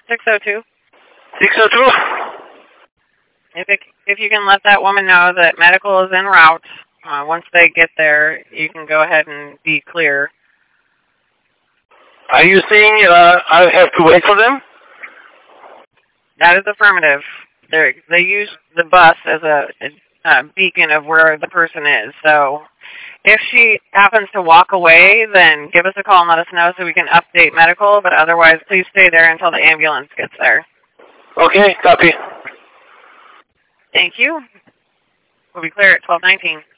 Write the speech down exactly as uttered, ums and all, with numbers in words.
six oh two. six oh two? If it, if you can let that woman know that medical is en route, uh, once they get there, you can go ahead and be clear. Are you saying uh, I have to wait for them? That is affirmative. They they use the bus as a, a beacon of where the person is. So if she happens to walk away, then give us a call and let us know so we can update medical. But otherwise, please stay there until the ambulance gets there. Okay, copy. Thank you. We'll be clear at twelve nineteen.